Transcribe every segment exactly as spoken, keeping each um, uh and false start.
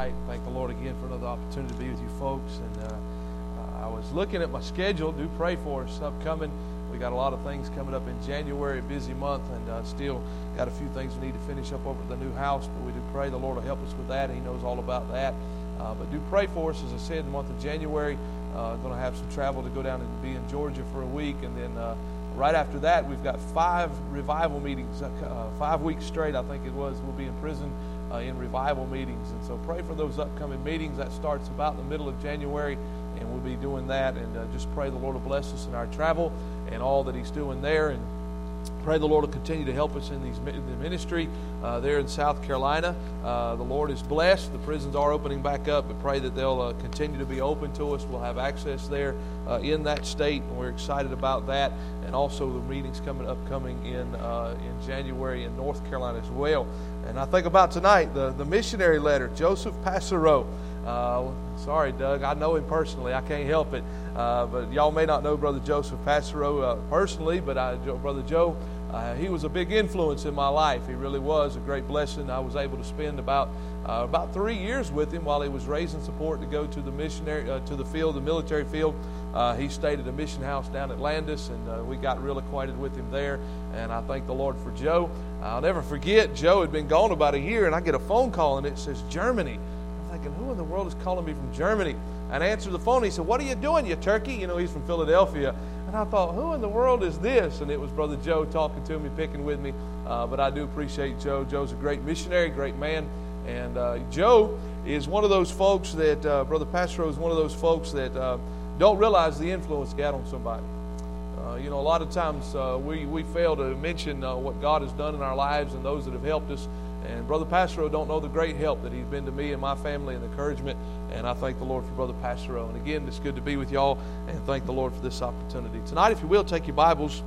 tonight. Thank the Lord again for another opportunity to be with you folks. And uh, uh, I was looking at my schedule. Do pray for us upcoming. We got a lot of things coming up in January, a busy month, and uh, still got a few things we need to finish up over at the new house. But we do pray the Lord will help us with that. He knows all about that. Uh, but do pray for us. As I said, in the month of January, uh, going to have some travel to go down and be in Georgia for a week, and then uh, right after that, we've got five revival meetings, uh, five weeks straight, I think it was. We'll be in prison uh, in revival meetings. And so pray for those upcoming meetings. That starts about the middle of January, and we'll be doing that. And uh, just pray the Lord will bless us in our travel and all that He's doing there. And pray the Lord will continue to help us in these in the ministry uh, there in South Carolina. Uh, the Lord is blessed. The prisons are opening back up, but pray that they'll uh, continue to be open to us. We'll have access there uh, in that state, and we're excited about that. And also the meetings coming upcoming in uh, in January in North Carolina as well. And I think about tonight, the, the missionary letter, Joseph Passereau. Uh, sorry, Doug, I know him personally. I can't help it. Uh, but y'all may not know Brother Joseph Passereau uh, personally, but I, Brother Joe, uh, he was a big influence in my life. He really was a great blessing. I was able to spend about uh, about three years with him while he was raising support to go to the missionary uh, to the field, the military field. Uh, he stayed at a mission house down at Landis, and uh, we got real acquainted with him there. And I thank the Lord for Joe. I'll never forget, Joe had been gone about a year, and I get a phone call, and it says Germany. Thinking, who in the world is calling me from Germany? And I answered the phone. He said, "What are you doing, you turkey?" You know, he's from Philadelphia. And I thought, who in the world is this? And it was Brother Joe talking to me, picking with me. Uh, but I do appreciate Joe. Joe's a great missionary, great man. And uh, Joe is one of those folks that, uh, Brother Passereau is one of those folks that uh, don't realize the influence he had on somebody. Uh, you know, a lot of times uh, we, we fail to mention uh, what God has done in our lives and those that have helped us. And Brother Passereau don't know the great help that he's been to me and my family and encouragement. And I thank the Lord for Brother Passereau. And again, it's good to be with y'all, and thank the Lord for this opportunity. Tonight, if you will, take your Bibles.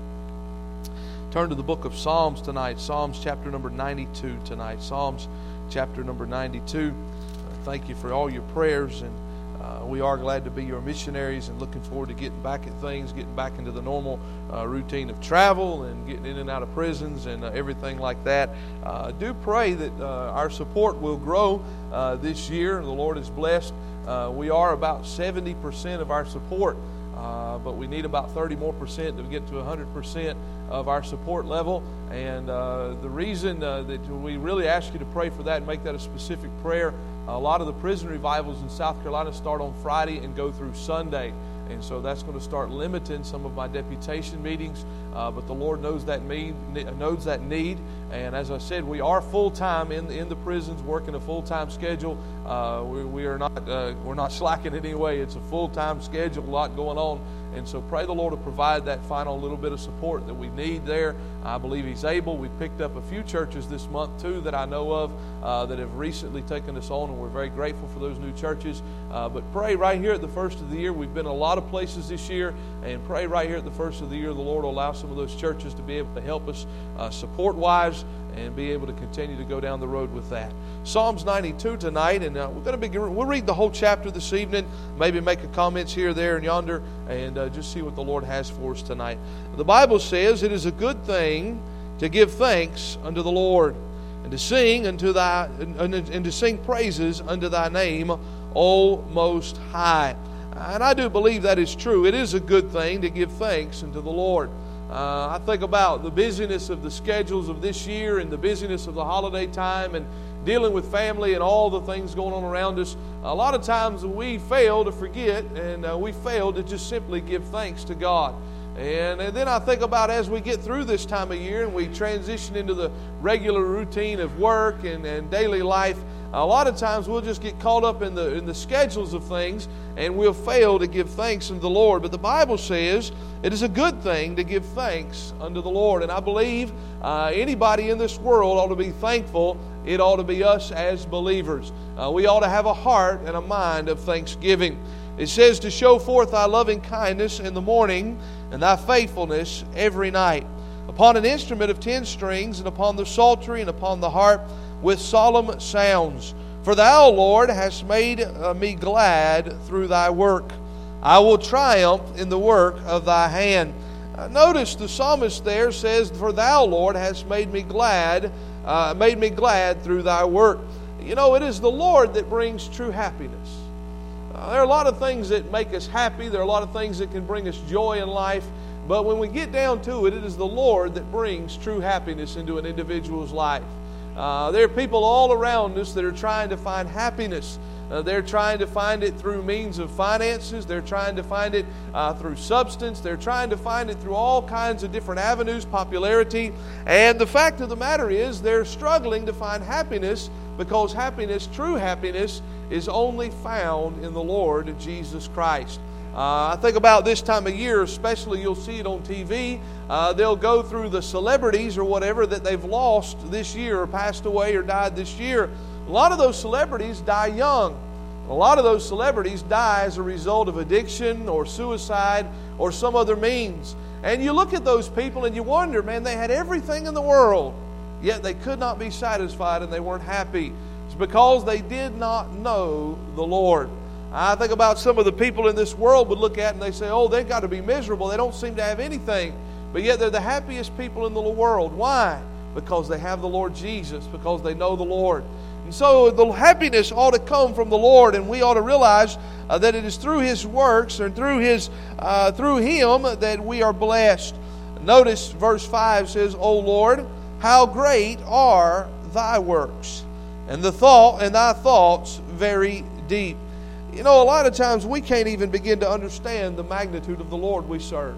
Turn to the book of Psalms tonight. Psalms chapter number ninety-two tonight. Psalms chapter number ninety-two. Uh, thank you for all your prayers, and Uh, we are glad to be your missionaries and looking forward to getting back at things, getting back into the normal uh, routine of travel and getting in and out of prisons and uh, everything like that. Uh, do pray that uh, our support will grow uh, this year. The Lord is blessed. Uh, we are about seventy percent of our support, uh, but we need about thirty more percent to get to one hundred percent of our support level. And uh, the reason uh, that we really ask you to pray for that and make that a specific prayer, a lot of the prison revivals in South Carolina start on Friday and go through Sunday. And so that's going to start limiting some of my deputation meetings. Uh, but the Lord knows that need, knows that need. And as I said, we are full-time in, in the prisons, working a full-time schedule. Uh, we, we are not uh, we're not slacking in any way. It's a full-time schedule, a lot going on. And so pray the Lord to provide that final little bit of support that we need there. I believe He's able. We've picked up a few churches this month, too, that I know of uh, that have recently taken us on, and we're very grateful for those new churches. Uh, but pray right here at the first of the year. We've been a lot of places this year, and pray right here at the first of the year the Lord will allow some of those churches to be able to help us uh, support-wise and be able to continue to go down the road with that. Psalms ninety-two tonight, and uh, we're going to be we'll read the whole chapter this evening, maybe make a comments here, there, and yonder, and uh, just see what the Lord has for us tonight. The Bible says, "It is a good thing to give thanks unto the Lord, and to sing unto thy and, and to sing praises unto thy name, O Most High." And I do believe that is true. It is a good thing to give thanks unto the Lord. Uh, I think about the busyness of the schedules of this year and the busyness of the holiday time and dealing with family and all the things going on around us. A lot of times we fail to forget, and uh, we fail to just simply give thanks to God. And, and then I think about as we get through this time of year and we transition into the regular routine of work and, and daily life, a lot of times we'll just get caught up in the in the schedules of things, and we'll fail to give thanks unto the Lord. But the Bible says it is a good thing to give thanks unto the Lord. And I believe uh, anybody in this world ought to be thankful. It ought to be us as believers. Uh, we ought to have a heart and a mind of thanksgiving. It says to show forth thy loving kindness in the morning and thy faithfulness every night. Upon an instrument of ten strings, and upon the psaltery, and upon the harp, with solemn sounds. For thou, Lord, hast made uh, me glad through thy work. I will triumph in the work of thy hand. Uh, notice the psalmist there says, "For thou, Lord, hast made me glad, uh, made me glad through thy work." You know, it is the Lord that brings true happiness. Uh, there are a lot of things that make us happy. There are a lot of things that can bring us joy in life. But when we get down to it, it is the Lord that brings true happiness into an individual's life. Uh, there are people all around us that are trying to find happiness. Uh, they're trying to find it through means of finances. They're trying to find it uh, through substance. They're trying to find it through all kinds of different avenues, popularity. And the fact of the matter is they're struggling to find happiness, because happiness, true happiness, is only found in the Lord Jesus Christ. Uh, I think about this time of year, especially you'll see it on T V. Uh, they'll go through the celebrities or whatever that they've lost this year or passed away or died this year. A lot of those celebrities die young. A lot of those celebrities die as a result of addiction or suicide or some other means. And you look at those people and you wonder, man, they had everything in the world, yet they could not be satisfied and they weren't happy. It's because they did not know the Lord. I think about some of the people in this world would look at and they say, oh, they've got to be miserable. They don't seem to have anything. But yet they're the happiest people in the world. Why? Because they have the Lord Jesus, because they know the Lord. And so the happiness ought to come from the Lord, and we ought to realize uh, that it is through His works and through His, uh, through Him that we are blessed. Notice verse five says, O Lord, how great are Thy works, and the thought and Thy thoughts very deep. You know, a lot of times we can't even begin to understand the magnitude of the Lord we serve.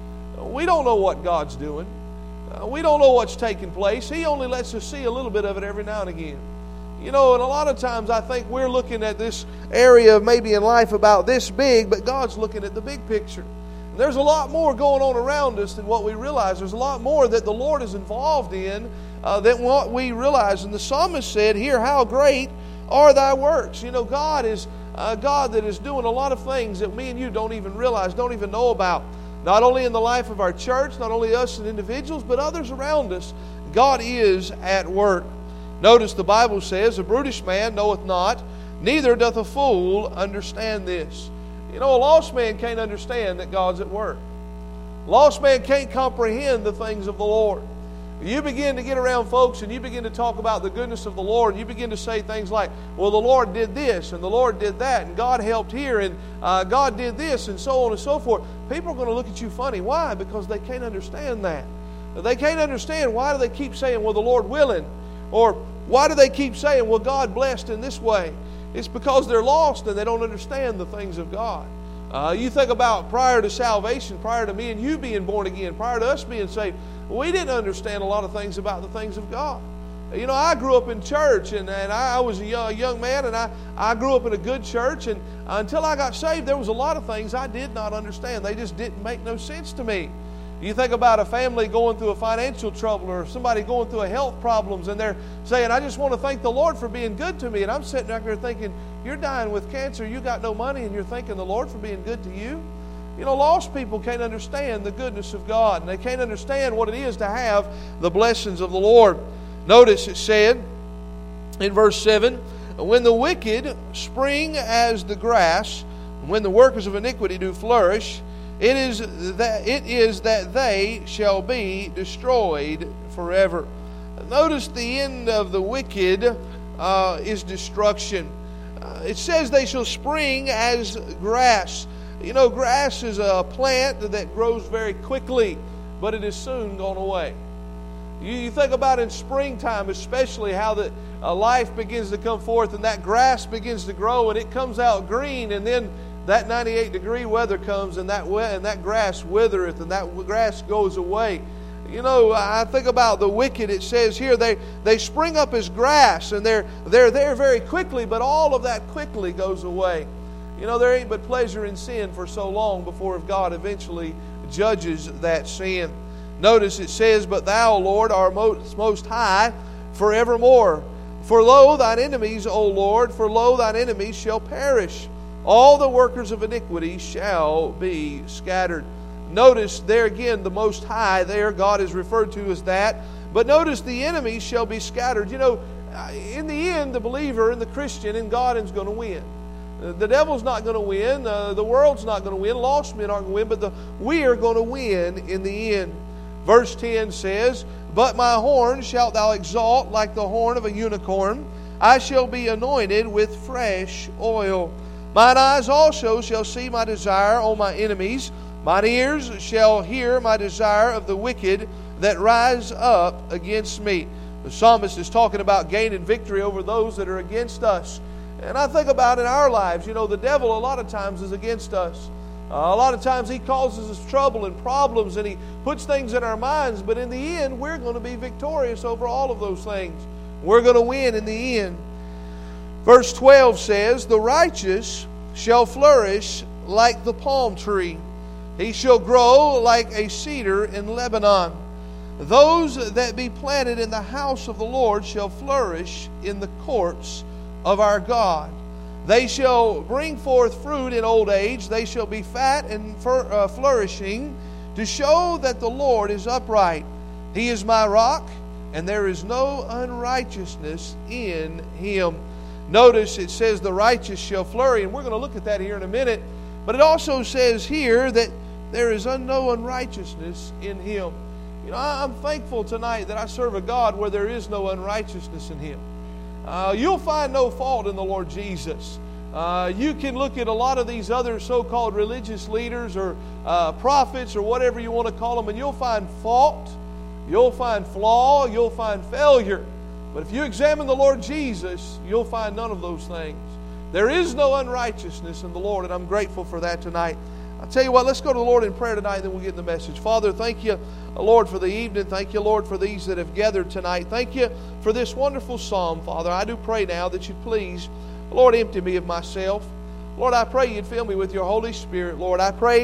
We don't know what God's doing. Uh, we don't know what's taking place. He only lets us see a little bit of it every now and again. You know, and a lot of times I think we're looking at this area maybe in life about this big, but God's looking at the big picture. And there's a lot more going on around us than what we realize. There's a lot more that the Lord is involved in uh, than what we realize. And the psalmist said here, how great are Thy works. You know, God is a God that is doing a lot of things that me and you don't even realize, don't even know about. Not only in the life of our church, not only us as individuals, but others around us. God is at work. Notice the Bible says, a brutish man knoweth not, neither doth a fool understand this. You know, a lost man can't understand that God's at work. A lost man can't comprehend the things of the Lord. You begin to get around folks and you begin to talk about the goodness of the Lord, and you begin to say things like, well, the Lord did this and the Lord did that and God helped here and uh, God did this and so on and so forth. People are going to look at you funny. Why? Because they can't understand that. They can't understand, why do they keep saying, well, the Lord willing? Or why do they keep saying, well, God blessed in this way? It's because they're lost and they don't understand the things of God. Uh, you think about prior to salvation, prior to me and you being born again, prior to us being saved, we didn't understand a lot of things about the things of God. You know, I grew up in church, and, and I, I was a young, a young man, and I, I grew up in a good church, and until I got saved, there was a lot of things I did not understand. They just didn't make no sense to me. You think about a family going through a financial trouble or somebody going through a health problems, and they're saying, I just want to thank the Lord for being good to me. And I'm sitting back there thinking, you're dying with cancer, you got no money, and you're thanking the Lord for being good to you? You know, lost people can't understand the goodness of God, and they can't understand what it is to have the blessings of the Lord. Notice it said in verse seven, when the wicked spring as the grass, when the workers of iniquity do flourish, it is that it is that they shall be destroyed forever. Notice the end of the wicked uh, is destruction. Uh, it says they shall spring as grass. You know, grass is a plant that grows very quickly, but it is soon gone away. You, you think about in springtime, especially how the uh, life begins to come forth and that grass begins to grow and it comes out green, and then that ninety-eight degree weather comes and that we- and that grass withereth and that grass goes away. You know, I think about the wicked. It says here they, they spring up as grass and they're they're there very quickly, but all of that quickly goes away. You know, there ain't but pleasure in sin for so long before if God eventually judges that sin. Notice it says, but Thou, Lord, art most, most high forevermore. For lo, Thine enemies, O Lord, for lo, Thine enemies shall perish. All the workers of iniquity shall be scattered. Notice there again, the Most High there, God is referred to as that. But notice the enemies shall be scattered. You know, in the end, the believer and the Christian in God is going to win. The devil's not going to win. Uh, the world's not going to win. Lost men aren't going to win. But the, we are going to win in the end. Verse ten says, but my horn shalt thou exalt like the horn of a unicorn. I shall be anointed with fresh oil. Mine eyes also shall see my desire on my enemies. Mine ears shall hear my desire of the wicked that rise up against me. The psalmist is talking about gaining victory over those that are against us. And I think about in our lives, you know, the devil a lot of times is against us. Uh, a lot of times he causes us trouble and problems, and he puts things in our minds. But in the end, we're going to be victorious over all of those things. We're going to win in the end. Verse twelve says, the righteous shall flourish like the palm tree. He shall grow like a cedar in Lebanon. Those that be planted in the house of the Lord shall flourish in the courts of our God. They shall bring forth fruit in old age. They shall be fat and flourishing, to show that the Lord is upright. He is my rock, and there is no unrighteousness in Him. Notice it says the righteous shall flourish, and we're going to look at that here in a minute. But it also says here that there is no unrighteousness in Him. You know, I'm thankful tonight that I serve a God where there is no unrighteousness in Him. Uh, you'll find no fault in the Lord Jesus. Uh, you can look at a lot of these other so-called religious leaders or uh, prophets or whatever you want to call them, and you'll find fault, you'll find flaw, you'll find failure. But if you examine the Lord Jesus, you'll find none of those things. There is no unrighteousness in the Lord, and I'm grateful for that tonight. I'll tell you what, let's go to the Lord in prayer tonight, and then we'll get in the message. Father, thank you, Lord, for the evening. Thank you, Lord, for these that have gathered tonight. Thank you for this wonderful psalm, Father. I do pray now that you'd please, Lord, empty me of myself. Lord, I pray you'd fill me with your Holy Spirit. Lord, I pray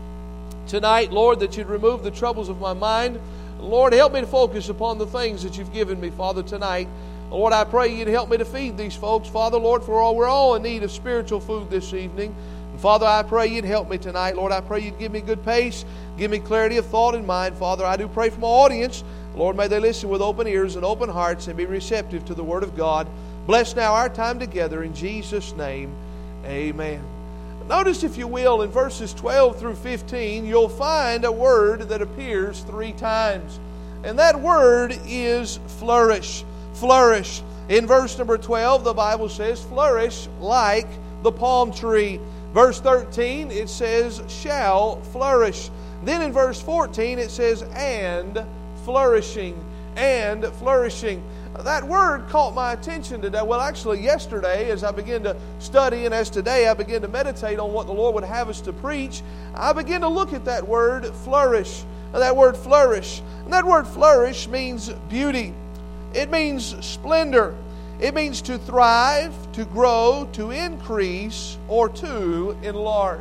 tonight, Lord, that you'd remove the troubles of my mind. Lord, help me to focus upon the things that you've given me, Father, tonight. Lord, I pray you'd help me to feed these folks, Father, Lord, for all, we're all in need of spiritual food this evening. Father, I pray you'd help me tonight. Lord, I pray you'd give me good pace, give me clarity of thought and mind. Father, I do pray for my audience. Lord, may they listen with open ears and open hearts and be receptive to the Word of God. Bless now our time together in Jesus' name. Amen. Notice, if you will, in verses twelve through fifteen, you'll find a word that appears three times. And that word is flourish. Flourish. In verse number twelve, the Bible says, flourish like the palm tree. Verse thirteen, it says, shall flourish. Then in verse fourteen, it says, and flourishing. And flourishing. That word caught my attention today. Well, actually, yesterday, as I began to study, and as today I began to meditate on what the Lord would have us to preach, I began to look at that word, flourish. That word, flourish. And that word, flourish, means beauty. It means splendor. It means to thrive, to grow, to increase, or to enlarge.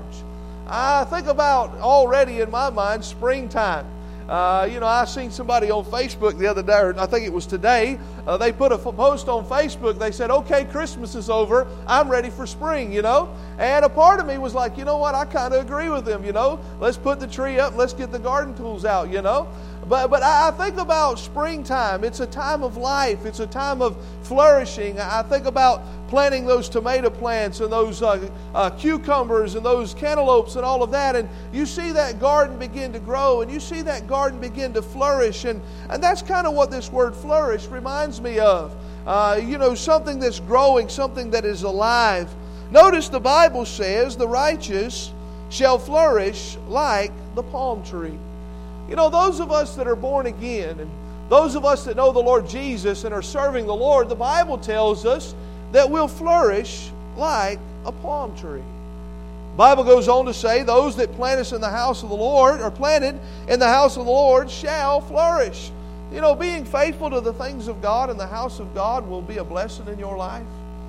I think about already in my mind springtime. Uh, you know, I seen somebody on Facebook the other day, or I think it was today, uh, they put a post on Facebook. They said, okay, Christmas is over. I'm ready for spring, you know. And a part of me was like, you know what, I kind of agree with them, you know. Let's put the tree up and let's get the garden tools out, you know. But but I think about springtime. It's a time of life. It's a time of flourishing. I think about planting those tomato plants and those uh, uh, cucumbers and those cantaloupes and all of that. And you see that garden begin to grow, and you see that garden begin to flourish. And, and that's kind of what this word flourish reminds me of. Uh, you know, something that's growing, something that is alive. Notice the Bible says the righteous shall flourish like the palm tree. You know, those of us that are born again, and those of us that know the Lord Jesus and are serving the Lord, the Bible tells us that we'll flourish like a palm tree. The Bible goes on to say, those that plant us in the house of the Lord, or planted in the house of the Lord, shall flourish. You know, being faithful to the things of God in the house of God will be a blessing in your life.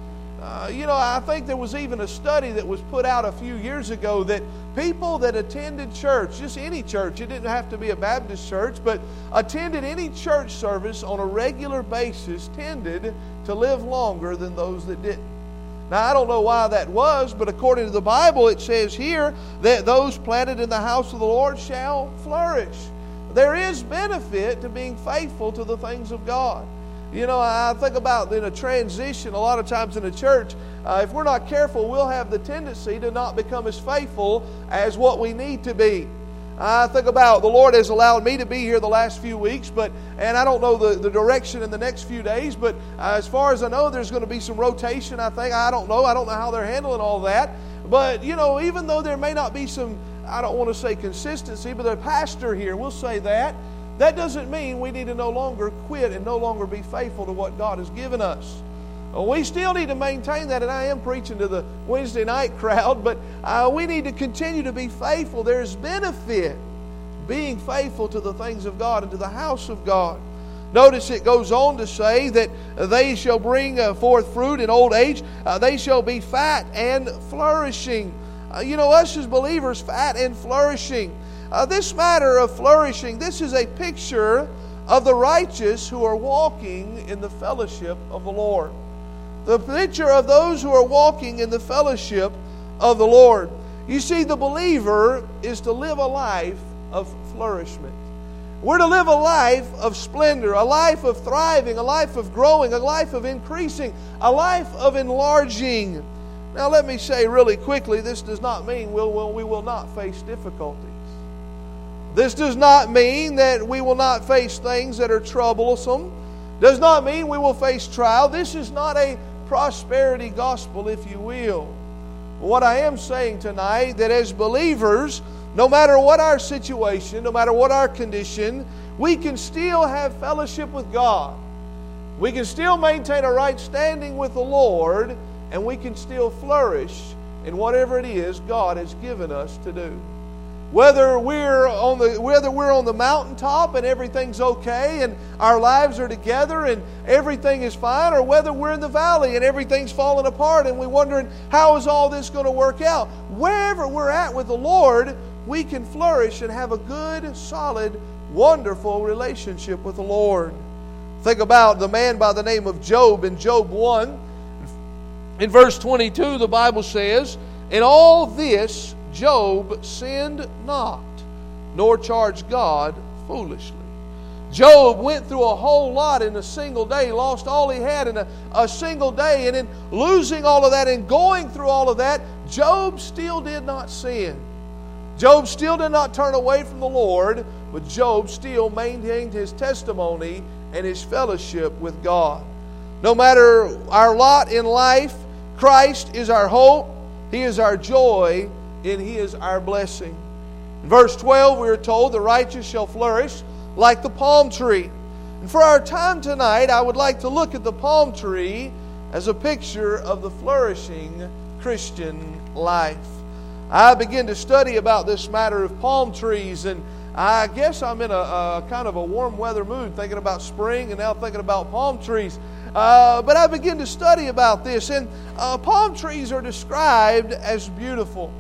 Uh, you know, I think there was even a study that was put out a few years ago that people that attended church, just any church, it didn't have to be a Baptist church, but attended any church service on a regular basis tended to live longer than those that didn't. Now, I don't know why that was, but according to the Bible, it says here that those planted in the house of the Lord shall flourish. There is benefit to being faithful to the things of God. You know, I think about in a transition, a lot of times in a church, uh, if we're not careful, we'll have the tendency to not become as faithful as what we need to be. I think about the Lord has allowed me to be here the last few weeks, but and I don't know the, the direction in the next few days, but uh, as far as I know, there's going to be some rotation, I think. I don't know. I don't know how they're handling all that. But, you know, even though there may not be some, I don't want to say consistency, but the pastor here, we'll say that, that doesn't mean we need to no longer quit and no longer be faithful to what God has given us. We still need to maintain that, and I am preaching to the Wednesday night crowd, but uh, we need to continue to be faithful. There's benefit being faithful to the things of God and to the house of God. Notice it goes on to say that they shall bring uh, forth fruit in old age. Uh, they shall be fat and flourishing. Uh, you know, us as believers, fat and flourishing. Uh, this matter of flourishing, this is a picture of the righteous who are walking in the fellowship of the Lord. The picture of those who are walking in the fellowship of the Lord. You see, the believer is to live a life of flourishment. We're to live a life of splendor, a life of thriving, a life of growing, a life of increasing, a life of enlarging. Now let me say really quickly, this does not mean we'll, we'll, we will not face difficulties. This does not mean that we will not face things that are troublesome. Does not mean we will face trial. This is not a prosperity gospel, if you will. What I am saying tonight, that as believers, no matter what our situation, no matter what our condition, we can still have fellowship with God. We can still maintain a right standing with the Lord, and we can still flourish in whatever it is God has given us to do. Whether we're on the whether we're on the mountaintop and everything's okay and our lives are together and everything is fine, or whether we're in the valley and everything's falling apart and we're wondering how is all this going to work out. Wherever we're at with the Lord, we can flourish and have a good, solid, wonderful relationship with the Lord. Think about the man by the name of Job in Job one. In verse twenty-two, the Bible says, "In all this Job sinned not, nor charged God foolishly." Job went through a whole lot in a single day, lost all he had in a, a single day, and in losing all of that and going through all of that, Job still did not sin. Job still did not turn away from the Lord, but Job still maintained his testimony and his fellowship with God. No matter our lot in life, Christ is our hope, He is our joy, and He is our blessing. In verse twelve, we are told, "The righteous shall flourish like the palm tree." And for our time tonight, I would like to look at the palm tree as a picture of the flourishing Christian life. I began to study about this matter of palm trees, and I guess I'm in a, a kind of a warm weather mood, thinking about spring and now thinking about palm trees. Uh, but I began to study about this, and uh, palm trees are described as beautiful.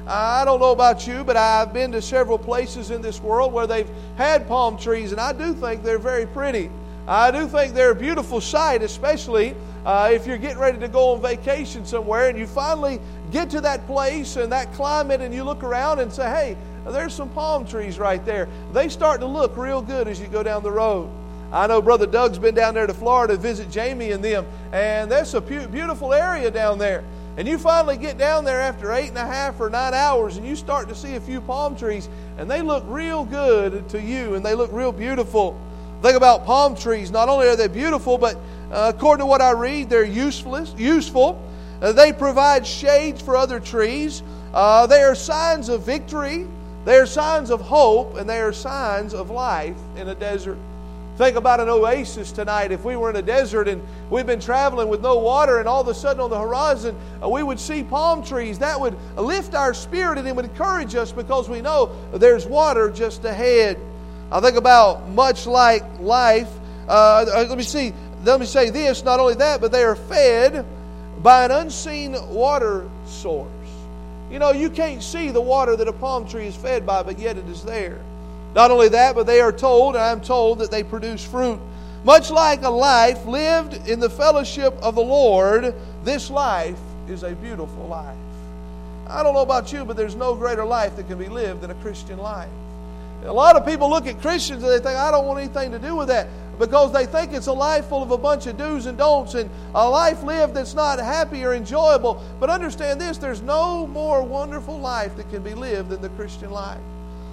I don't know about you, but I've been to several places in this world where they've had palm trees, and I do think they're very pretty. I do think they're a beautiful sight, especially uh, if you're getting ready to go on vacation somewhere and you finally get to that place and that climate and you look around and say, hey, there's some palm trees right there. They start to look real good as you go down the road. I know Brother Doug's been down there to Florida to visit Jamie and them, and that's a beautiful area down there. And you finally get down there after eight and a half or nine hours and you start to see a few palm trees, and they look real good to you and they look real beautiful. Think about palm trees. Not only are they beautiful, but uh, according to what I read, they're useless, useful. Uh, they provide shade for other trees. Uh, they are signs of victory. They are signs of hope, and they are signs of life in a desert. Think about an oasis tonight. If we were in a desert and we've been traveling with no water, and all of a sudden on the horizon uh, we would see palm trees, that would lift our spirit and it would encourage us because we know there's water just ahead. I think about much like life. Uh, let me see. Let me say this. Not only that, but they are fed by an unseen water source. You know, you can't see the water that a palm tree is fed by, but yet it is there. Not only that, but they are told, and I'm told, that they produce fruit. Much like a life lived in the fellowship of the Lord, this life is a beautiful life. I don't know about you, but there's no greater life that can be lived than a Christian life. A lot of people look at Christians and they think, I don't want anything to do with that, because they think it's a life full of a bunch of do's and don'ts and a life lived that's not happy or enjoyable. But understand this, there's no more wonderful life that can be lived than the Christian life.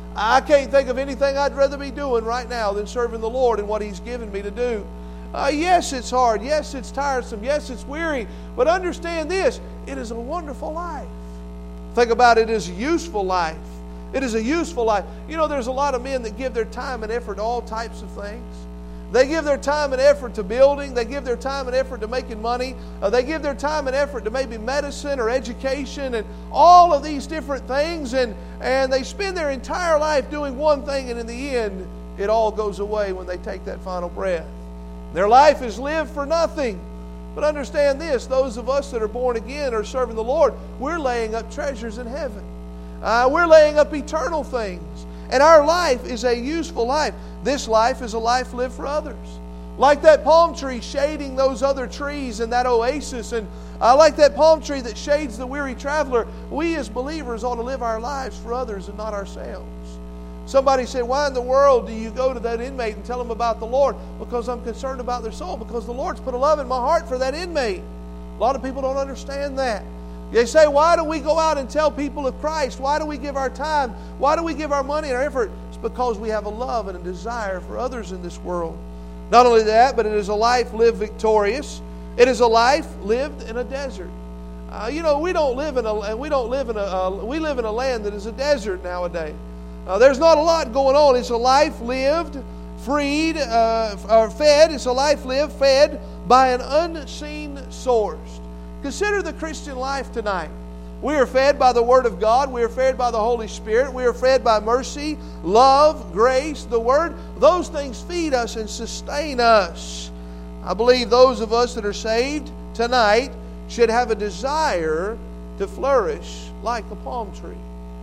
I can't think of anything I'd rather be doing right now than serving the Lord and what He's given me to do. Uh, yes, it's hard. Yes, it's tiresome. Yes, it's weary. But understand this, it is a wonderful life. Think about it as a useful life. It is a useful life. You know, there's a lot of men that give their time and effort to all types of things. They give their time and effort to building. They give their time and effort to making money. Uh, they give their time and effort to maybe medicine or education and all of these different things. And, and they spend their entire life doing one thing, and in the end, it all goes away when they take that final breath. Their life is lived for nothing. But understand this, those of us that are born again or serving the Lord, we're laying up treasures in heaven. Uh, we're laying up eternal things. And our life is a useful life. This life is a life lived for others. Like that palm tree shading those other trees in that oasis, and uh, like that palm tree that shades the weary traveler, we as believers ought to live our lives for others and not ourselves. Somebody said, why in the world do you go to that inmate and tell them about the Lord? Because I'm concerned about their soul, because the Lord's put a love in my heart for that inmate. A lot of people don't understand that. They say, why do we go out and tell people of Christ? Why do we give our time? Why do we give our money and our effort? It's because we have a love and a desire for others in this world. Not only that, but it is a life lived victorious. It is a life lived in a desert. Uh, you know, we don't live in a we don't live in a uh, we live in a land that is a desert nowadays. Uh, there's not a lot going on. It's a life lived, freed, uh, or fed. It's a life lived, fed by an unseen source. Consider the Christian life tonight. We are fed by the Word of God. We are fed by the Holy Spirit. We are fed by mercy, love, grace, the Word. Those things feed us and sustain us. I believe those of us that are saved tonight should have a desire to flourish like a palm tree.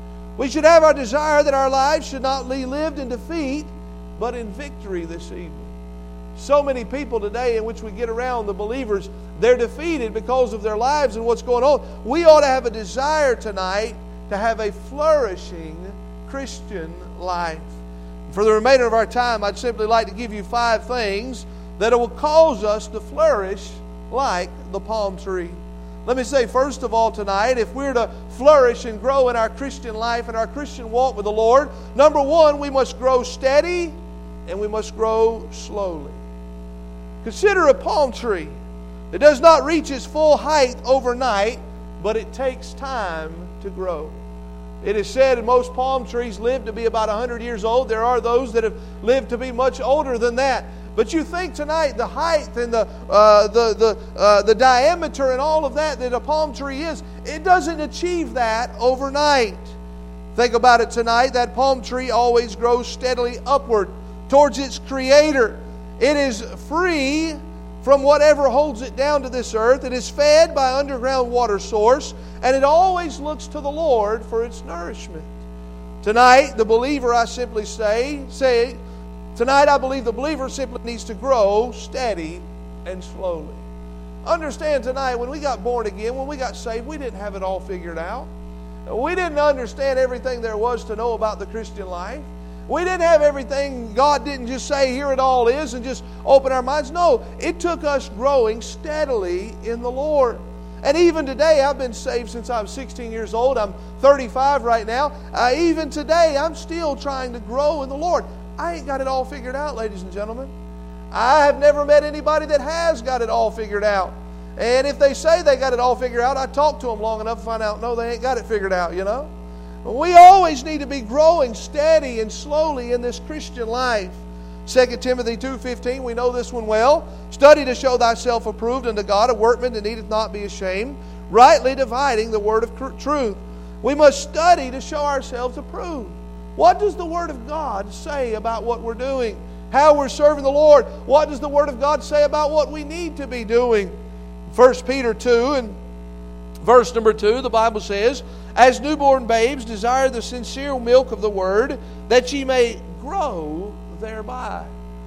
We should have our desire that our lives should not be lived in defeat, but in victory this evening. So many people today in which we get around, the believers, they're defeated because of their lives and what's going on. We ought to have a desire tonight to have a flourishing Christian life. For the remainder of our time, I'd simply like to give you five things that will cause us to flourish like the palm tree. Let me say, first of all tonight, if we're to flourish and grow in our Christian life and our Christian walk with the Lord, number one, we must grow steady and we must grow slowly. Consider a palm tree. It does not reach its full height overnight, but it takes time to grow. It is said most palm trees live to be about one hundred years old. There are those that have lived to be much older than that. But you think tonight the height and the uh, the the uh, the diameter and all of that that a palm tree is, it doesn't achieve that overnight. Think about it tonight. That palm tree always grows steadily upward towards its Creator. It is free from whatever holds it down to this earth. It is fed by underground water source, and it always looks to the Lord for its nourishment. Tonight, the believer, I simply say, say, tonight I believe the believer simply needs to grow steady and slowly. Understand tonight, when we got born again, when we got saved, we didn't have it all figured out. We didn't understand everything there was to know about the Christian life. We didn't have everything. God didn't just say, here it all is, and just open our minds. No, it took us growing steadily in the Lord. And even today, I've been saved since I was sixteen years old. I'm thirty-five right now. Uh, even today, I'm still trying to grow in the Lord. I ain't got it all figured out, ladies and gentlemen. I have never met anybody that has got it all figured out. And if they say they got it all figured out, I talk to them long enough to find out, no, they ain't got it figured out, you know. We always need to be growing steady and slowly in this Christian life. Second Timothy two fifteen, we know this one well. Study to show thyself approved unto God, a workman that needeth not be ashamed, rightly dividing the word of truth. We must study to show ourselves approved. What does the Word of God say about what we're doing? How we're serving the Lord? What does the Word of God say about what we need to be doing? First Peter two and verse number two, the Bible says, as newborn babes, desire the sincere milk of the Word, that ye may grow thereby.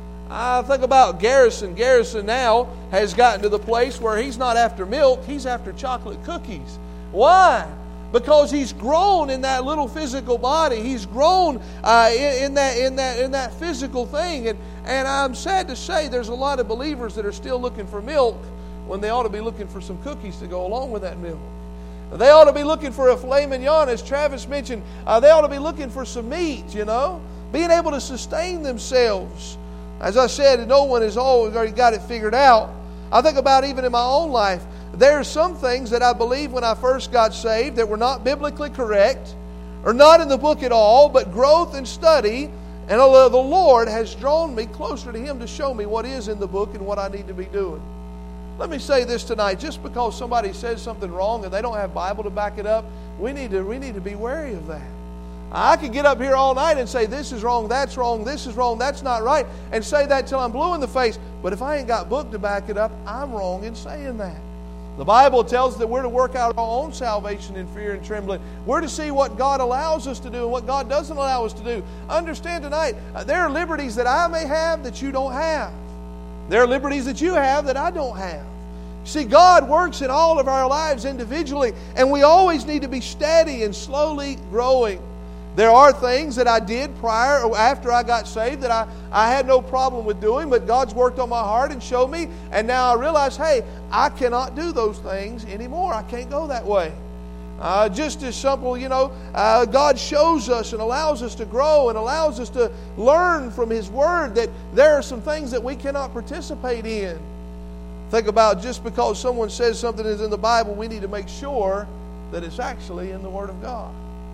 I think about Garrison. Garrison now has gotten to the place where he's not after milk, he's after chocolate cookies. Why? Because he's grown in that little physical body. He's grown uh, in, in that in that in that physical thing. And and I'm sad to say there's a lot of believers that are still looking for milk when they ought to be looking for some cookies to go along with that milk. They ought to be looking for a filet mignon, as Travis mentioned. Uh, they ought to be looking for some meat, you know. Being able to sustain themselves. As I said, no one has always already got it figured out. I think about even in my own life. There are some things that I believe when I first got saved that were not biblically correct, or not in the book at all, but growth and study, and the Lord has drawn me closer to Him to show me what is in the book and what I need to be doing. Let me say this tonight. Just because somebody says something wrong and they don't have Bible to back it up, we need to, we need to be wary of that. I could get up here all night and say this is wrong, that's wrong, this is wrong, that's not right, and say that till I'm blue in the face. But if I ain't got book to back it up, I'm wrong in saying that. The Bible tells us that we're to work out our own salvation in fear and trembling. We're to see what God allows us to do and what God doesn't allow us to do. Understand tonight, there are liberties that I may have that you don't have. There are liberties that you have that I don't have. See, God works in all of our lives individually, and we always need to be steady and slowly growing. There are things that I did prior or after I got saved that I, I had no problem with doing, but God's worked on my heart and showed me, and now I realize, hey, I cannot do those things anymore. I can't go that way. Uh, just as simple, you know, uh, God shows us and allows us to grow and allows us to learn from His Word that there are some things that we cannot participate in. Think about just because someone says something is in the Bible, we need to make sure that it's actually in the Word of God.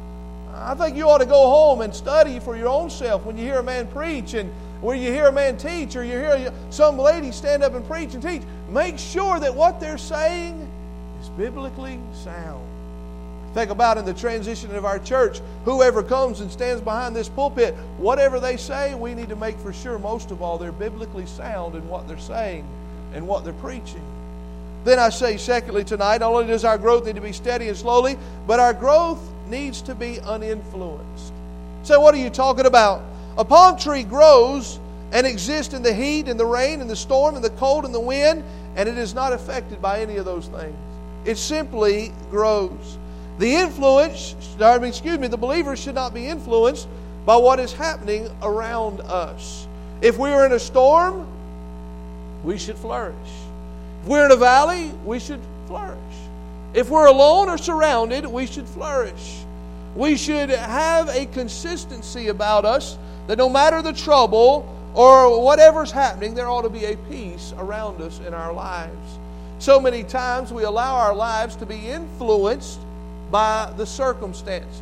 I think you ought to go home and study for your own self when you hear a man preach and when you hear a man teach or you hear some lady stand up and preach and teach. Make sure that what they're saying is biblically sound. Think about in the transition of our church, whoever comes and stands behind this pulpit, whatever they say, we need to make for sure most of all they're biblically sound in what they're saying and what they're preaching. Then I say secondly tonight, not only does our growth need to be steady and slowly, but our growth needs to be uninfluenced. So what are you talking about? A palm tree grows and exists in the heat and the rain and the storm and the cold and the wind, and it is not affected by any of those things. It simply grows. The influence, I mean, excuse me, the believer should not be influenced by what is happening around us. If we are in a storm, we should flourish. If we're in a valley, we should flourish. If we're alone or surrounded, we should flourish. We should have a consistency about us that no matter the trouble or whatever's happening, there ought to be a peace around us in our lives. So many times we allow our lives to be influenced by the circumstances.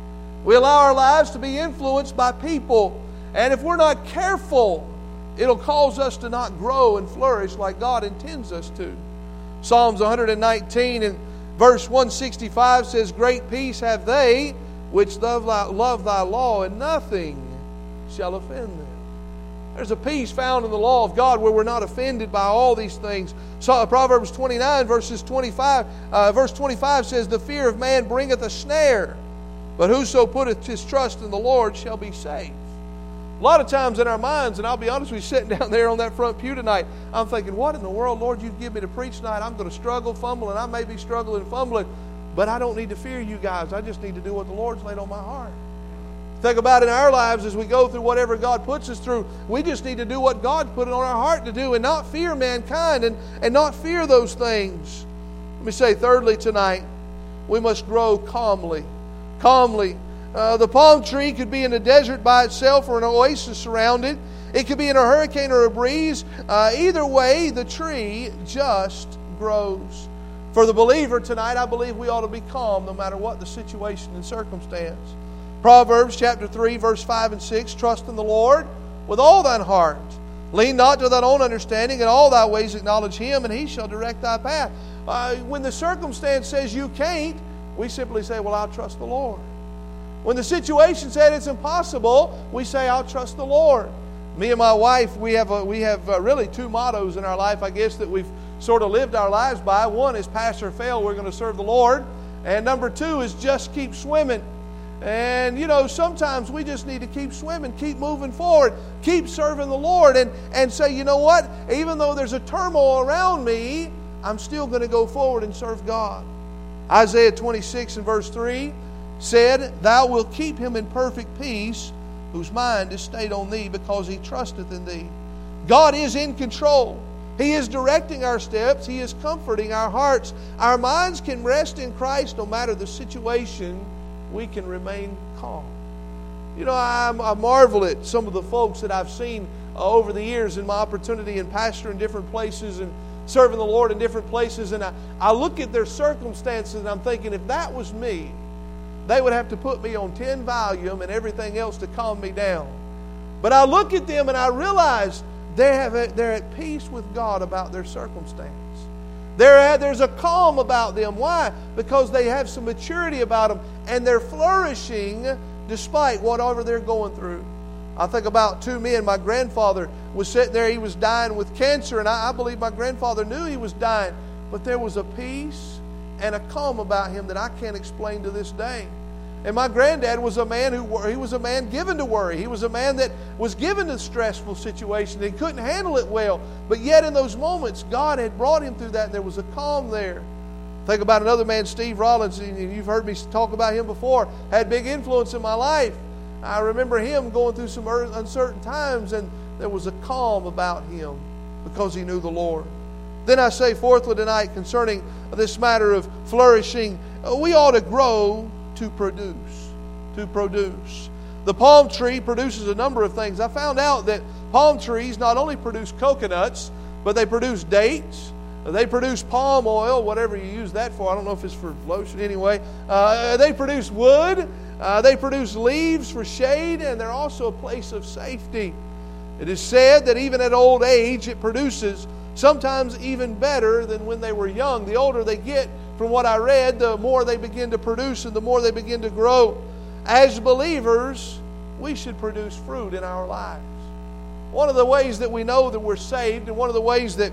We allow our lives to be influenced by people. And if we're not careful, it'll cause us to not grow and flourish like God intends us to. Psalms one nineteen and verse one sixty-five says, "Great peace have they which love thy, love thy law, and nothing shall offend them." There's a peace found in the law of God where we're not offended by all these things. So Proverbs twenty-nine verses twenty-five, uh, verse twenty-five says, "The fear of man bringeth a snare, but whoso putteth his trust in the Lord shall be safe." A lot of times in our minds, and I'll be honest with you, sitting down there on that front pew tonight, I'm thinking, what in the world, Lord, you've given me to preach tonight? I'm going to struggle, fumble, and I may be struggling and fumbling, but I don't need to fear you guys. I just need to do what the Lord's laid on my heart. Think about in our lives as we go through whatever God puts us through, we just need to do what God put it on our heart to do and not fear mankind and, and not fear those things. Let me say thirdly tonight, we must grow calmly. Calmly. Uh, the palm tree could be in a desert by itself or an oasis surrounded. It could be in a hurricane or a breeze. Uh, either way, the tree just grows. For the believer tonight, I believe we ought to be calm no matter what the situation and circumstance. Proverbs chapter three, verse five and six, "Trust in the Lord with all thine heart. Lean not to thine own understanding. In all thy ways acknowledge Him, and He shall direct thy path." Uh, when the circumstance says you can't, we simply say, well, I'll trust the Lord. When the situation said it's impossible, we say, I'll trust the Lord. Me and my wife, we have a, we have uh, really two mottos in our life, I guess, that we've sort of lived our lives by. One is pass or fail, we're going to serve the Lord. And number two is just keep swimming. And, you know, sometimes we just need to keep swimming, keep moving forward, keep serving the Lord, and, and say, you know what? Even though there's a turmoil around me, I'm still going to go forward and serve God. Isaiah twenty-six and verse three said, "Thou wilt keep him in perfect peace, whose mind is stayed on thee, because he trusteth in thee." God is in control. He is directing our steps. He is comforting our hearts. Our minds can rest in Christ no matter the situation. We can remain calm. You know, I, I marvel at some of the folks that I've seen uh, over the years in my opportunity in pastor in different places and serving the Lord in different places. And I, I look at their circumstances and I'm thinking, if that was me, they would have to put me on ten volume and everything else to calm me down. But I look at them and I realize they have a, they're at peace with God about their circumstance. They're at, there's a calm about them. Why? Because they have some maturity about them and they're flourishing despite whatever they're going through. I think about two men. My grandfather was sitting there. He was dying with cancer, and I, I believe my grandfather knew he was dying. But there was a peace and a calm about him that I can't explain to this day. And my granddad was a man who he was a man given to worry. He was a man that was given to stressful situations and couldn't handle it well. But yet in those moments, God had brought him through that, and there was a calm there. Think about another man, Steve Rollins, and you've heard me talk about him before, had big influence in my life. I remember him going through some uncertain times, and there was a calm about him because he knew the Lord. Then I say fourthly tonight concerning this matter of flourishing, we ought to grow to produce. To produce. The palm tree produces a number of things. I found out that palm trees not only produce coconuts, but they produce dates. They produce palm oil, whatever you use that for. I don't know if it's for lotion anyway. Uh, they produce wood. Uh, they produce leaves for shade, and they're also a place of safety. It is said that even at old age, it produces sometimes even better than when they were young. The older they get, from what I read, the more they begin to produce and the more they begin to grow. As believers, we should produce fruit in our lives. One of the ways that we know that we're saved, and one of the ways that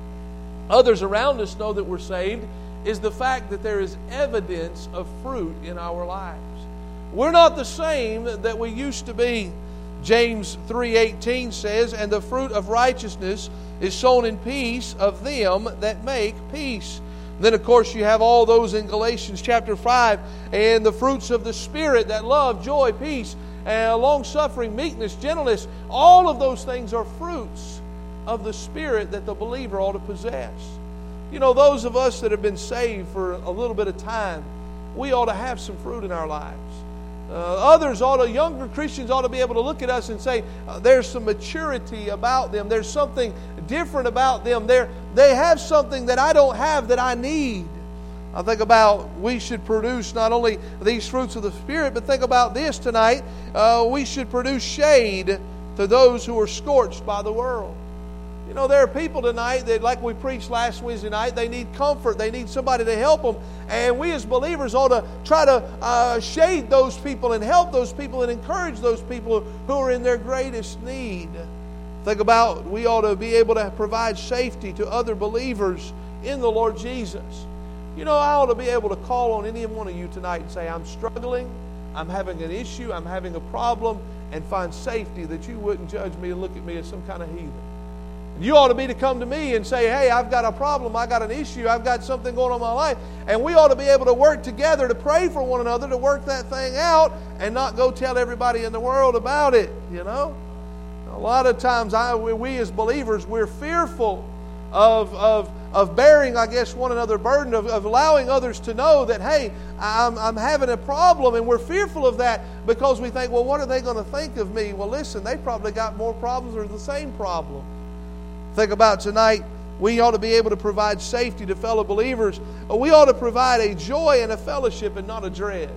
others around us know that we're saved, is the fact that there is evidence of fruit in our lives. We're not the same that we used to be. James three eighteen says, "And the fruit of righteousness is sown in peace of them that make peace." Then, of course, you have all those in Galatians chapter five, and the fruits of the Spirit, that love, joy, peace, and long-suffering, meekness, gentleness. All of those things are fruits of the Spirit that the believer ought to possess. You know, those of us that have been saved for a little bit of time, we ought to have some fruit in our lives. Uh, others ought to, younger Christians ought to be able to look at us and say, uh, there's some maturity about them. There's something different about them. They're, they have something that I don't have that I need. I think about we should produce not only these fruits of the Spirit, but think about this tonight. Uh, we should produce shade to those who are scorched by the world. You know, there are people tonight that, like we preached last Wednesday night, they need comfort. They need somebody to help them. And we as believers ought to try to uh, shade those people and help those people and encourage those people who are in their greatest need. Think about, we ought to be able to provide safety to other believers in the Lord Jesus. You know, I ought to be able to call on any one of you tonight and say, I'm struggling, I'm having an issue, I'm having a problem, and find safety that you wouldn't judge me and look at me as some kind of heathen. You ought to be to come to me and say, hey, I've got a problem, I've got an issue, I've got something going on in my life. And we ought to be able to work together to pray for one another, to work that thing out and not go tell everybody in the world about it, you know. A lot of times I, we, we as believers, we're fearful of, of, of bearing, I guess, one another burden, of, of allowing others to know that, hey, I'm, I'm having a problem, and we're fearful of that because we think, well, what are they going to think of me? Well, listen, they probably got more problems or the same problem. Think about tonight, we ought to be able to provide safety to fellow believers. We ought to provide a joy and a fellowship and not a dread.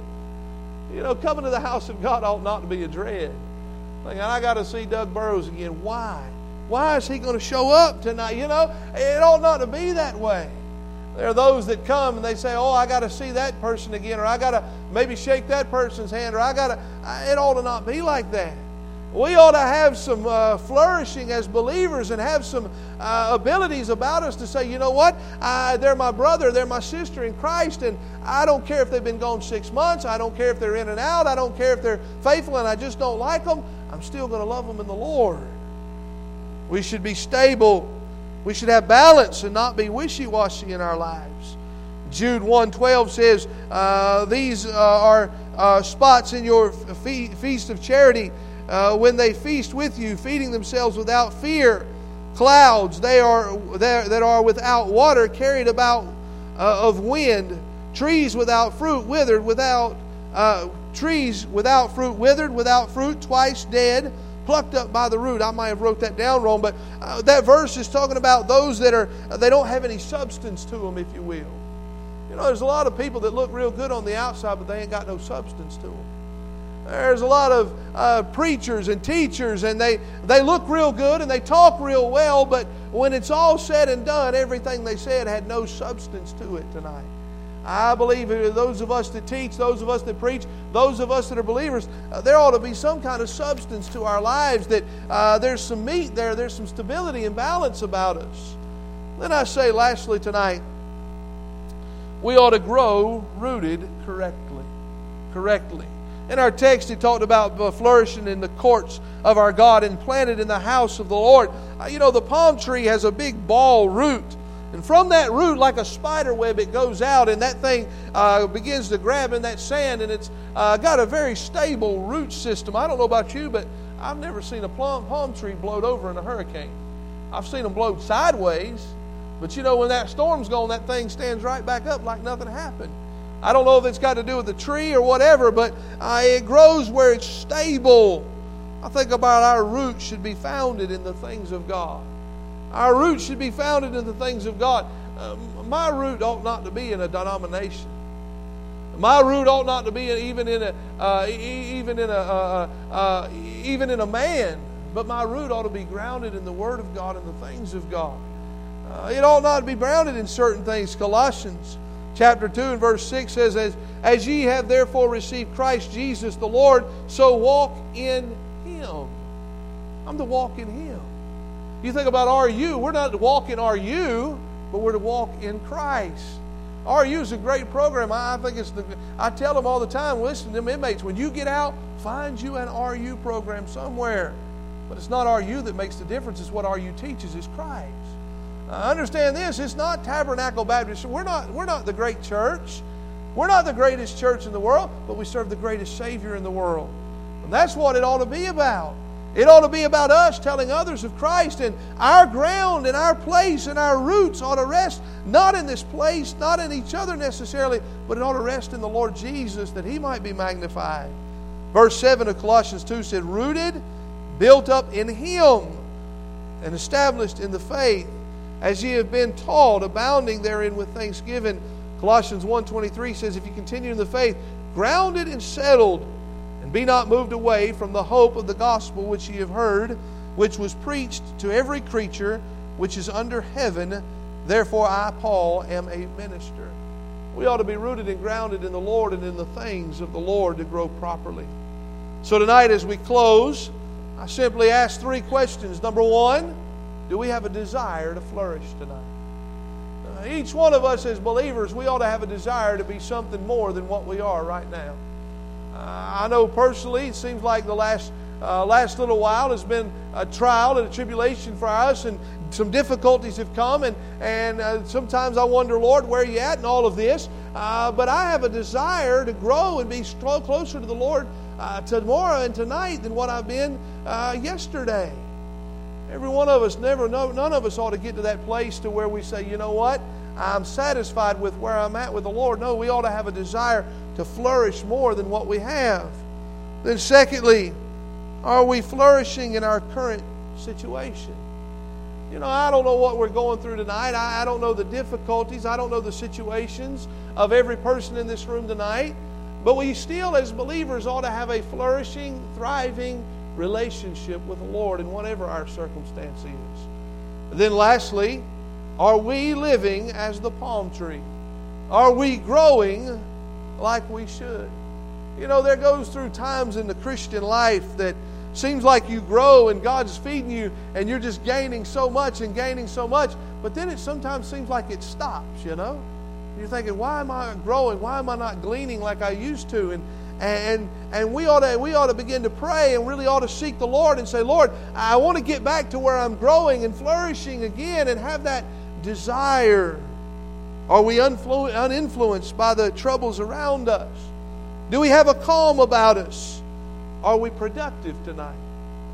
You know, coming to the house of God ought not to be a dread. Thinking, I got to see Doug Burrows again. Why? Why is he going to show up tonight? You know, it ought not to be that way. There are those that come and they say, oh, I got to see that person again, or I got to maybe shake that person's hand, or I got to, it ought to not be like that. We ought to have some uh, flourishing as believers and have some uh, abilities about us to say, you know what, I, they're my brother, they're my sister in Christ, and I don't care if they've been gone six months, I don't care if they're in and out, I don't care if they're faithful and I just don't like them, I'm still going to love them in the Lord. We should be stable. We should have balance and not be wishy-washy in our lives. Jude one twelve says, uh, these uh, are uh, spots in your fe- feast of charity, Uh, when they feast with you, feeding themselves without fear, Clouds, they are that are without water, carried about uh, of wind. Trees without fruit, withered, without uh, trees without fruit, withered, without fruit, twice dead, plucked up by the root. I might have wrote that down wrong, but uh, that verse is talking about those that are they don't have any substance to them, if you will. You know, there's a lot of people that look real good on the outside, but they ain't got no substance to them. There's a lot of uh, preachers and teachers, and they, they look real good and they talk real well, but when it's all said and done, everything they said had no substance to it tonight. I believe those of us that teach, those of us that preach, those of us that are believers, uh, there ought to be some kind of substance to our lives, that uh, there's some meat there, there's some stability and balance about us. Then I say lastly tonight, we ought to grow rooted correctly. Correctly. In our text, it talked about flourishing in the courts of our God and planted in the house of the Lord. Uh, you know, the palm tree has a big ball root. And from that root, like a spider web, it goes out, and that thing uh, begins to grab in that sand, and it's uh, got a very stable root system. I don't know about you, but I've never seen a palm, palm tree blowed over in a hurricane. I've seen them blowed sideways, but you know, when that storm's gone, that thing stands right back up like nothing happened. I don't know if it's got to do with the tree or whatever, but uh, it grows where it's stable. I think about our roots should be founded in the things of God. Our roots should be founded in the things of God. Uh, my root ought not to be in a denomination. My root ought not to be even in a uh, even in a uh, uh, even in a man. But my root ought to be grounded in the Word of God and the things of God. Uh, it ought not to be grounded in certain things. Colossians chapter two and verse six says, "As as ye have therefore received Christ Jesus the Lord, so walk in Him." I'm to walk in Him. You think about R U, we're not to walk in R U, but we're to walk in Christ. R U is a great program. I think it's the, I tell them all the time, listen to them inmates, when you get out, find you an R U program somewhere. But it's not R U that makes the difference. It's what R U teaches is Christ. Uh, understand this, it's not Tabernacle Baptist. We're not, we're not the great church. We're not the greatest church in the world, but we serve the greatest Savior in the world. And that's what it ought to be about. It ought to be about us telling others of Christ, and our ground and our place and our roots ought to rest not in this place, not in each other necessarily, but it ought to rest in the Lord Jesus, that He might be magnified. Verse seven of Colossians two said, "Rooted, built up in Him, and established in the faith, as ye have been taught, abounding therein with thanksgiving." Colossians one twenty-three says, "If you continue in the faith, grounded and settled, and be not moved away from the hope of the gospel which ye have heard, which was preached to every creature which is under heaven. Therefore I, Paul, am a minister." We ought to be rooted and grounded in the Lord and in the things of the Lord to grow properly. So tonight as we close, I simply ask three questions. Number one, do we have a desire to flourish tonight? Uh, each one of us as believers, we ought to have a desire to be something more than what we are right now. Uh, I know personally, it seems like the last uh, last little while has been a trial and a tribulation for us, and some difficulties have come, and, and uh, sometimes I wonder, Lord, where are you at in all of this? Uh, but I have a desire to grow and be closer to the Lord uh, tomorrow and tonight than what I've been uh, yesterday. Every one of us, never, no, none of us ought to get to that place to where we say, you know what, I'm satisfied with where I'm at with the Lord. No, we ought to have a desire to flourish more than what we have. Then secondly, are we flourishing in our current situation? You know, I don't know what we're going through tonight. I, I don't know the difficulties. I don't know the situations of every person in this room tonight. But we still, as believers, ought to have a flourishing, thriving relationship with the Lord in whatever our circumstance is. Then lastly, are we living as the palm tree? Are we growing like we should? You know, there goes through times in the Christian life that seems like you grow and God's feeding you and you're just gaining so much and gaining so much, but then it sometimes seems like it stops, you know? You're thinking, why am I growing? Why am I not gleaning like I used to? And and and we ought to we ought to begin to pray and really ought to seek the Lord and say, Lord, I want to get back to where I'm growing and flourishing again and have that desire. Are we unflu- uninfluenced by the troubles around us? Do we have a calm about us? Are we productive tonight?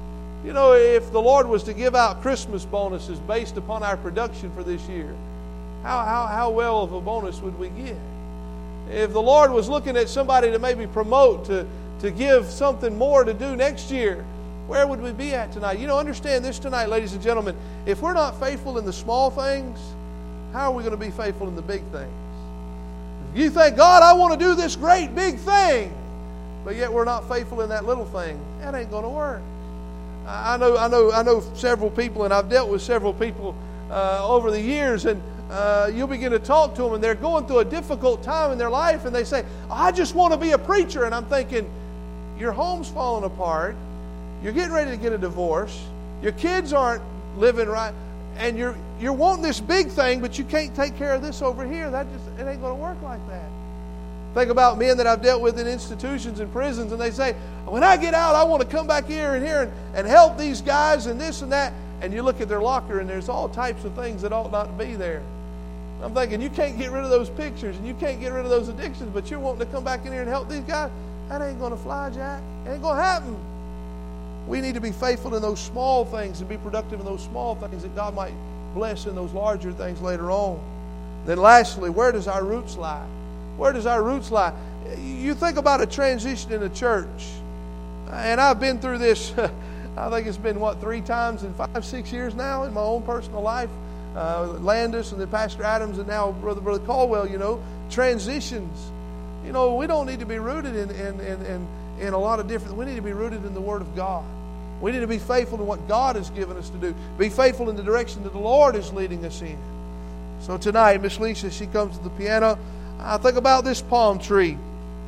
You know, if the Lord was to give out Christmas bonuses based upon our production for this year, how, how, how well of a bonus would we get? If the Lord was looking at somebody to maybe promote, to, to give something more to do next year, where would we be at tonight? You know, understand this tonight, ladies and gentlemen. If we're not faithful in the small things, how are we going to be faithful in the big things? If you think, God, I want to do this great big thing, but yet we're not faithful in that little thing, that ain't going to work. I know, I know, I know several people, and I've dealt with several people uh, over the years, and uh, you'll begin to talk to them, and they're going through a difficult time in their life, and they say, I just want to be a preacher. And I'm thinking, your home's falling apart, you're getting ready to get a divorce, your kids aren't living right, and you're you're wanting this big thing, but you can't take care of this over here. That just it ain't going to work like that. Think about men that I've dealt with in institutions and prisons, and they say, when I get out, I want to come back here and here and, and help these guys and this and that. And you look at their locker, and there's all types of things that ought not to be there. I'm thinking, you can't get rid of those pictures, and you can't get rid of those addictions, but you're wanting to come back in here and help these guys? That ain't going to fly, Jack. It ain't going to happen. We need to be faithful in those small things and be productive in those small things that God might bless in those larger things later on. Then lastly, where does our roots lie? Where does our roots lie? You think about a transition in a church. And I've been through this, I think it's been, what, three times in five, six years now in my own personal life. Uh, Landis and then Pastor Adams and now Brother Brother Caldwell, you know, transitions. You know, we don't need to be rooted in, in, in, in, in a lot of different, we need to be rooted in the Word of God. We need to be faithful to what God has given us to do. Be faithful in the direction that the Lord is leading us in. So tonight, Miss Lisa, she comes to the piano. I think about this palm tree.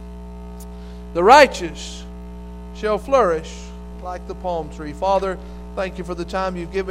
The righteous shall flourish like the palm tree. Father, thank you for the time you've given.